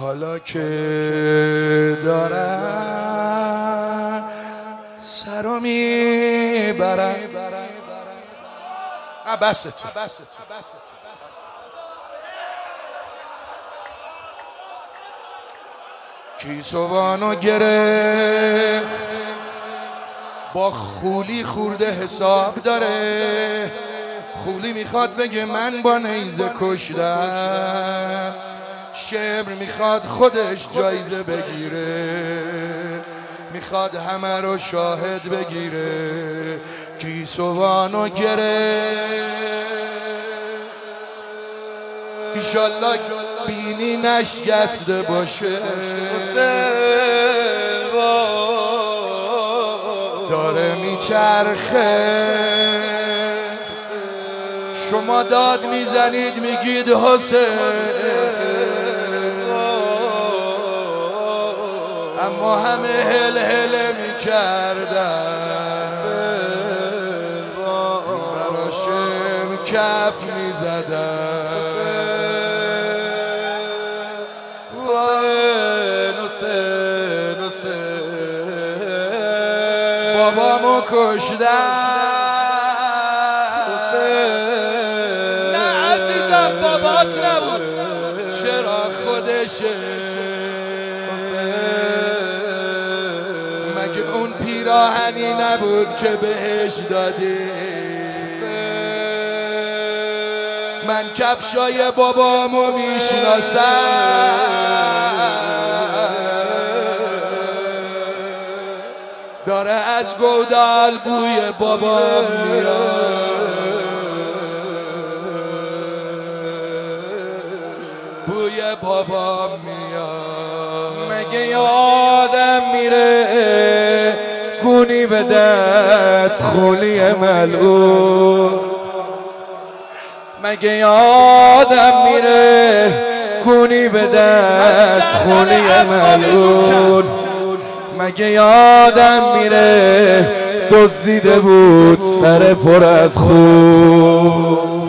حالا که دارن سرو میبرن. بسته کیسوانو گرفت با خولی خورده حساب داره. خولی میخواد بگه من با نیزه کشتم، شمر میخواد خودش جایزه بگیره، میخواد همه رو شاهد بگیره. کیسوانو گرفت ایشالله بینی نشکسته باشه. داره میچرخه، شما داد میزنید میگید حسین، اما همه هل هل میکردن، براشم کف میزدن. بابامو کشتن. نه عزیزم بابات نبود، چرا خودشه؟ مگه اون پیراهنی نبود که بهش دادی؟ من کفشای بابامو میشناسم، داره از گودال بوی بابام میاد، بوی بابام میاد. مگه یادم میره گونی به دست خولی ملعون، مگه یادم میره گونی به دست خولی ملعون، مگه یادم میره دزدیده بود سر پر از خون.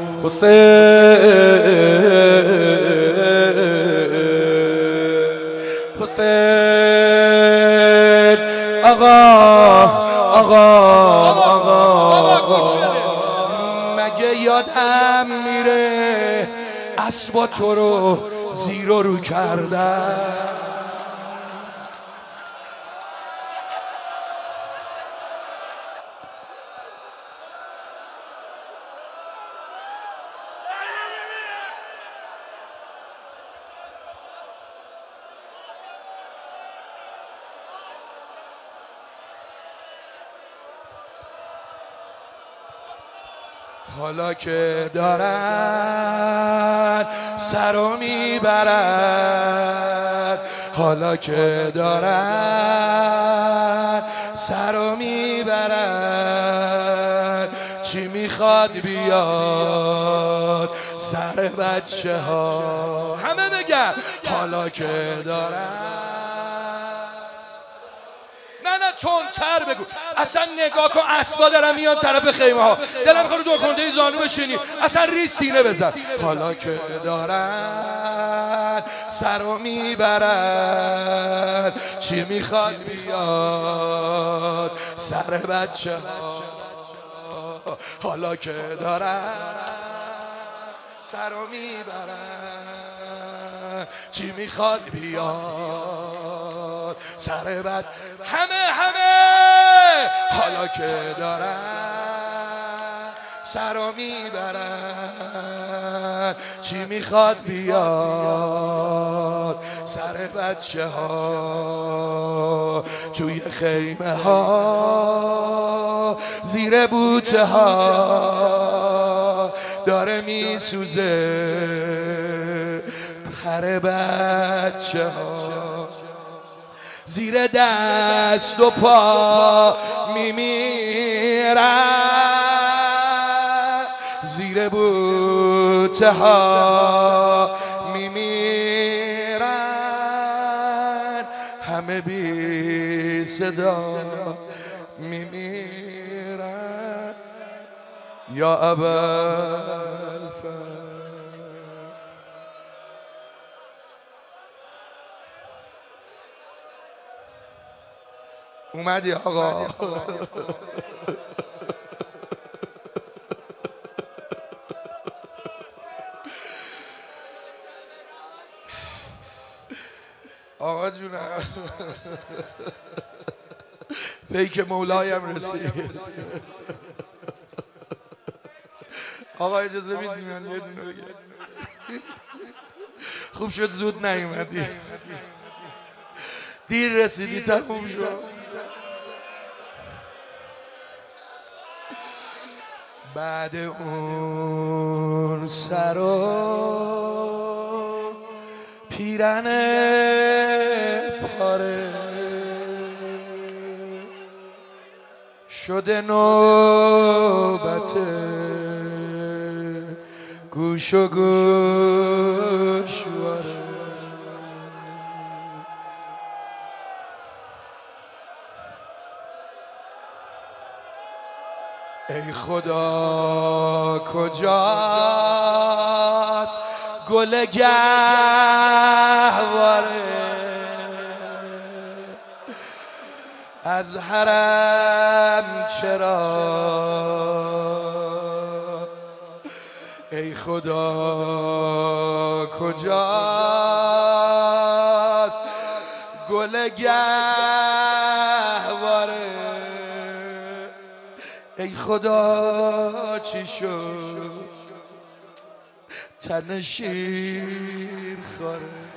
حسین آقا مگه یادم میره اسبا تو رو زیر و رو کردن؟ حالا که دارن سرو میبرن، حالا که دارن سرو میبرن، چی میخواد بیاد سر بچه ها؟ همه بگن حالا که دارن. نه تندتر بگو، اصلا نگاه کن اسبا دارن میان طرف خیمه ها، دلم میخواد دو کنده زانو بشینی، اصلا ریز سینه بزن. حالا که دارن سرو میبرن، چی میخواد بیاد سر بچه ها؟ حالا که دارن سرو میبرن، چی میخواد بیاد سر بد؟ همه حالا که دارن سرو میبرن، چی میخواد بیاد سر بچه ها؟ توی خیمه ها زیر بوته ها داره میسوزه پر بچه ها، زیر دست و پا میمیرن، زیر بوته ها میمیرن، همه بی صدا میمیرن. یا ابوالفضل اومدی آقا. آقا جونم پیک مولایم رسید. آقا اجازه میدی من یه دونه بگم؟ خوب شد زود نیومدی، دیر رسیدی تموم شد. بعد اون سر و پیرن پاره شده نوبت گوش و گوشواره. ای خدا کجاست گل گهواره از حرم چرا؟ ای خدا کجاست گل گهواره؟ ای خدا چی شد تن شیر خواره؟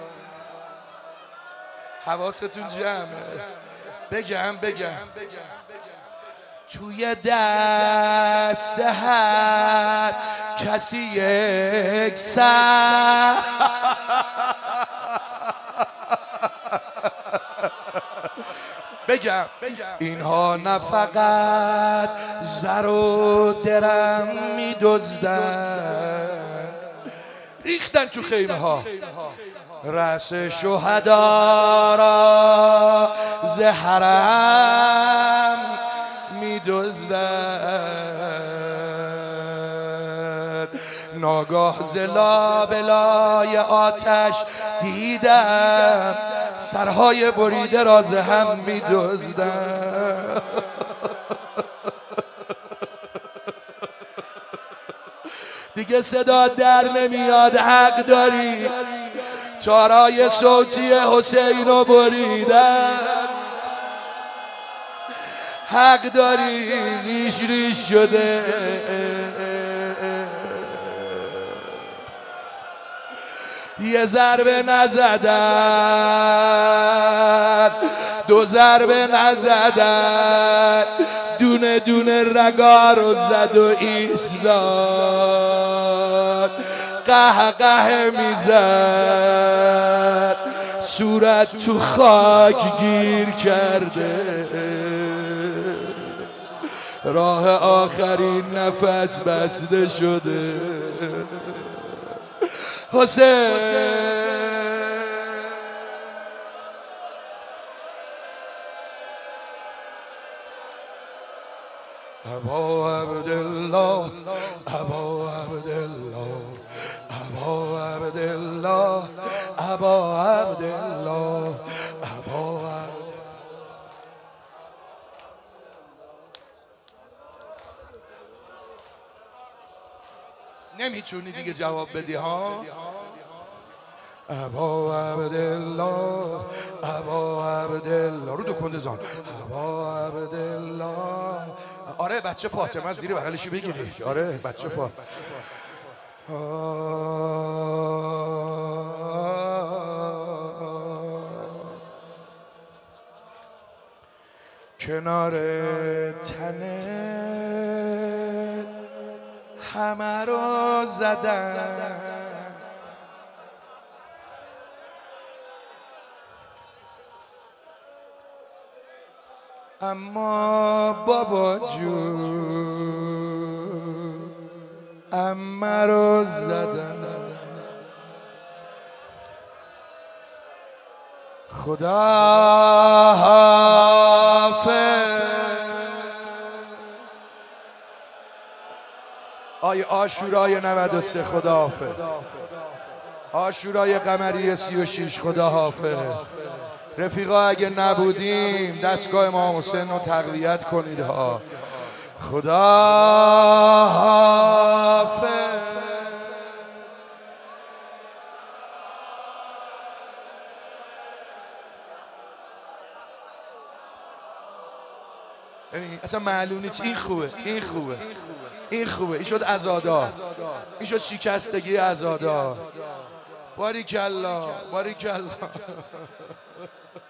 حواستون جمعه. بگم توی دست هر کسی یک سر بگم اینها نه فقط زر و درم می‌دزدن، ریختن تو خیمه ها رأس شهدا را ز حرم می‌دزدن. ناگاه ز لابلای آتش دیدم سرهای بریده را ز هم می‌دزدن. دیگه صدا در نمیاد، حق داری. تارای صوتی حسین رو بریدن، حق داری. ریش ریش شده یه ضربه نزدن، دو ضربه نزدن، دونه دونه رگا رو زد و ایستاد. قهقه میزد، صورت تو خاک گیر کرده، راه آخرین نفس بسته شده. حسین ابا عبدالله، ابا عبدالله، ابا عبدالله، ابا عبدالله، ابا نمیتونی دیگه جواب بدی ها؟ ابا عبدالله، ابا عبدالله، رو دو کنده زان. ابا عبدالله. آره بچه فاطمه زیر بغلشو بگیری. آره بچه فاطمه. کنار تنه همه رو زدن، اما بابا جون عمه رو زدن. خدا حافظ. آی عاشورای 93 خدا حافظ. عاشورای قمری 36 خدا حافظ. رفیقا اگه نبودیم دستگاه امام حسین رو تقویت کنید ها. خدا حافظ. اصلا معلوم نیست. این خوبه، این خوبه، این خوبه. این شد عزادار، این شد شکستگی عزادار. باریکالله، باریکالله.